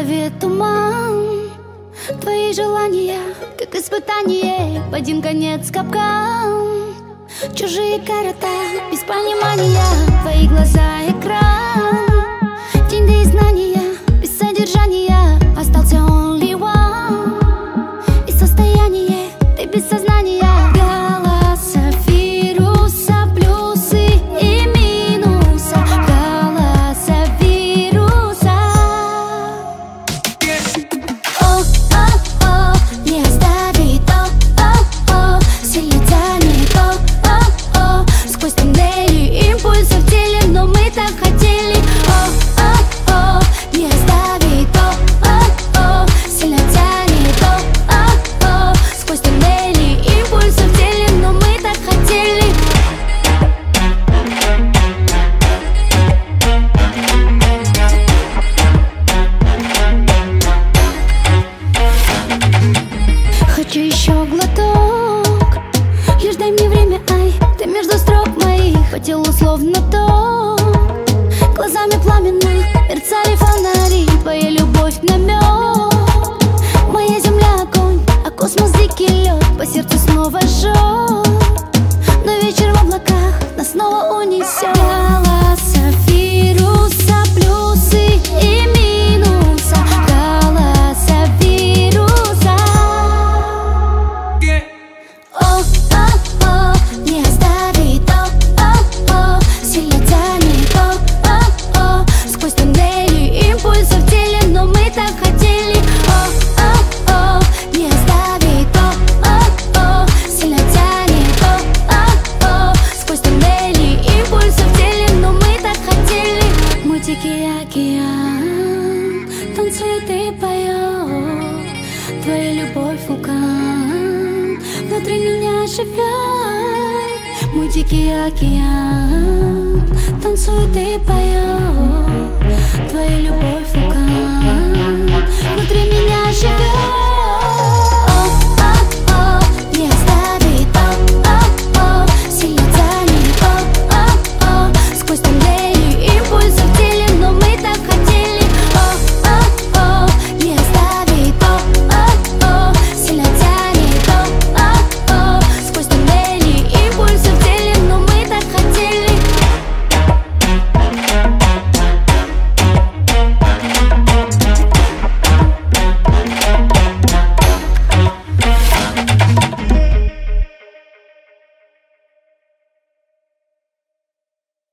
голове туман. Твои желания, как испытание, в один конец капкан. Чужие города, без понимания, твои глаза экран. Деньги и знания, без содержания, остался only one. И состояние, ты без сознания. Голоса вируса, плюсы и минуса. Голоса вируса. О-о-о, не оставит, о-о-о, сильно тянет, о-о-о, сквозь туннели импульсов в теле, но мы так хотели. О-о-о, не оставит, о-о-о, сильно тянет, о-о-о, сквозь туннели импульсов в теле, но мы так хотели. Хочу еще глоток, лишь дай мне время, ай, ты между строк моих, по телу словно ток. Глазами пламенно мерцали фонари, твоя любовь намек. Моя земля огонь, а космос дикий лед, по сердцу снова жжет. Но вечер в облаках нас снова унесет. Голоса вируса, плюсы и минуса. Голоса вируса. О-о-о, не оставит, о-о-о, сильно тянет, о-о-о, сквозь туннели импульсов в теле, но мы так хотели. О-о-о, не оставит, о-о-о, сильно тянет, о-о-о, сквозь туннели импульсов в теле, но мы так хотели. Мой дикий океан танцует и поет, твоя любовь вулкан внутри меня живет. Мой дикий океан танцует и поет, твоя любовь вулкан внутри меня живет.